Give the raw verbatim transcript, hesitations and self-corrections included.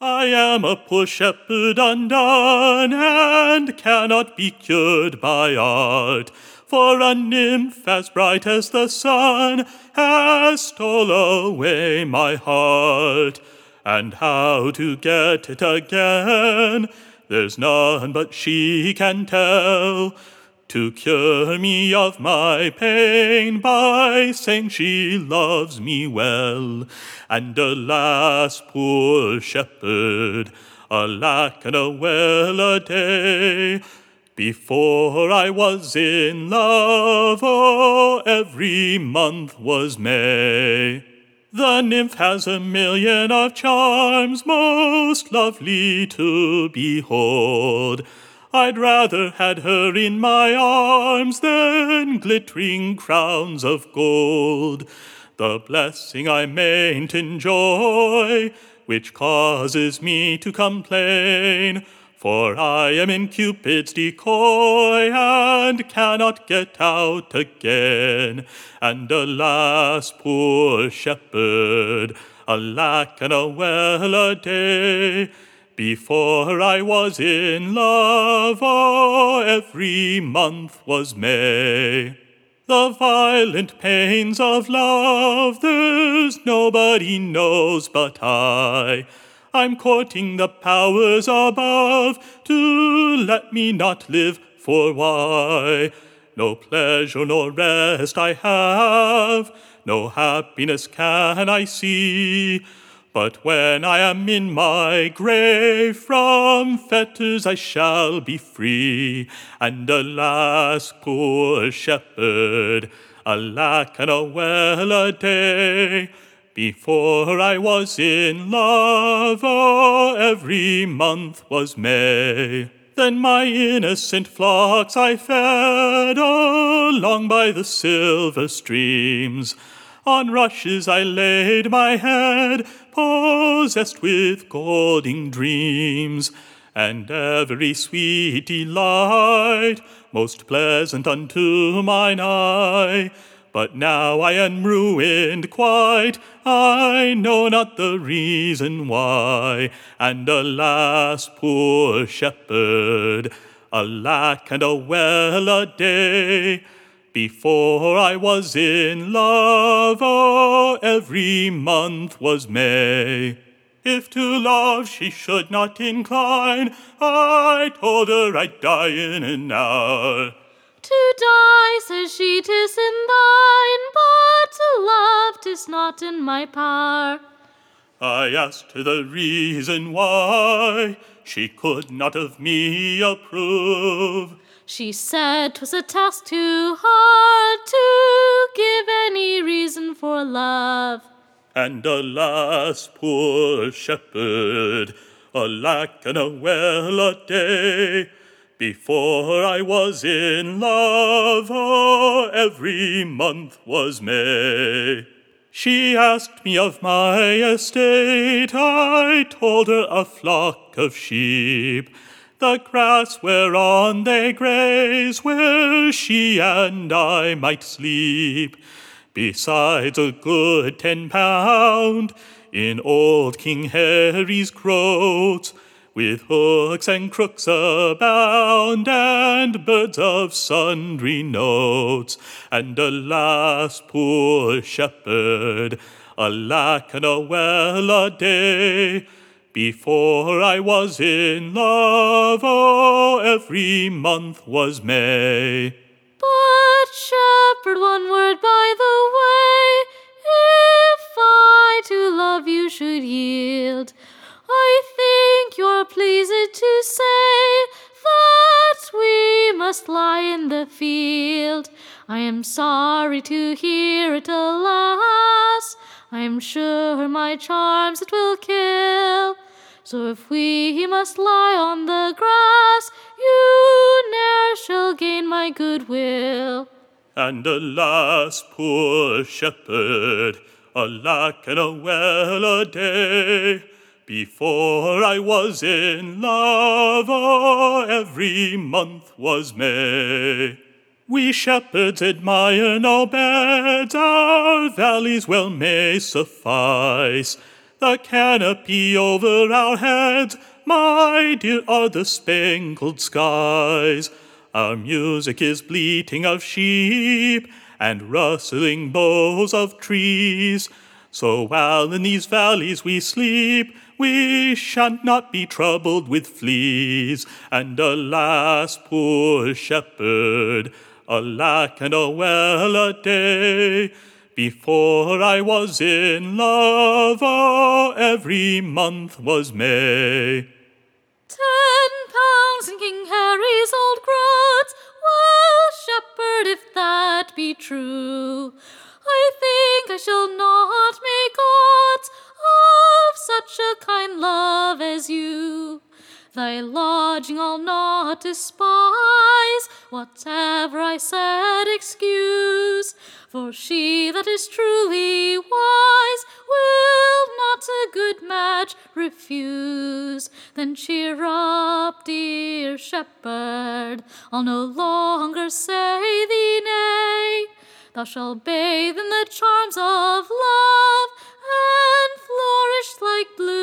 I am a poor shepherd undone, and cannot be cured by art. For a nymph as bright as the sun has stole away my heart. And how to get it again, there's none but she can tell. To cure me of my pain by saying she loves me well. And alas, poor shepherd, alack and a well a day. Before I was in love, oh, every month was May. The nymph has a million of charms, most lovely to behold. I'd rather had her in my arms than glittering crowns of gold. The blessing I mayn't enjoy, which causes me to complain, for I am in Cupid's decoy, and cannot get out again. And alas, poor shepherd, alack and a well a day. Before I was in love, oh, every month was May. The violent pains of love, there's nobody knows but I. I'm courting the powers above to let me not live, for why? No pleasure nor rest I have, no happiness can I see. But when I am in my grave, from fetters I shall be free. And alas, poor shepherd, alack and a well a day. Before I was in love, oh, every month was May. Then my innocent flocks I fed along by the silver streams. On rushes I laid my head, possessed with golden dreams, and every sweet delight, most pleasant unto mine eye. But now I am ruined quite, I know not the reason why. And alas, poor shepherd, alack and a well a day. Before I was in love, oh, every month was May. If to love she should not incline, I told her I'd die in an hour. To die, says she, 'tis in thine, but to love 'tis not in my power. I asked her the reason why, she could not of me approve. She said 'twas a task too hard to give any reason for love. And alas, poor shepherd, alack and a well a day. Before I was in love, oh, every month was May. She asked me of my estate, I told her a flock of sheep, the grass whereon they graze, where she and I might sleep. Besides a good ten pound in old King Harry's groats, with hooks and crooks abound, and birds of sundry notes. And alas, poor shepherd, alack and a well a day. Before I was in love, oh, every month was May. But shepherd, one word by the way, if I to love you should yield, I think you're pleased to say that we must lie in the field. I am sorry to hear it, alas, I am sure my charms it will kill. So if we must lie on the grass, you ne'er shall gain my goodwill. And alas, poor shepherd, alack and a well a day. Before I was in love, oh, every month was May. We shepherds admire no beds, our valleys well may suffice. the canopy over our heads, my dear, are the spangled skies. Our music is bleating of sheep and rustling boughs of trees. So while in these valleys we sleep, we shan't not be troubled with fleas. And alas, poor shepherd, alack and a well a day, before I was in love, oh, every month was May. Ten pounds in King Harry's old groats, well, shepherd, if that be true, I think I shall not make odds of such a kind love as you. Thy lodging I'll not despise, whatever I said excuse, for she that is truly wise will not a good match refuse. Then cheer up, dear shepherd, I'll no longer say thee nay. Thou shalt bathe in the charms of love and flourish like blue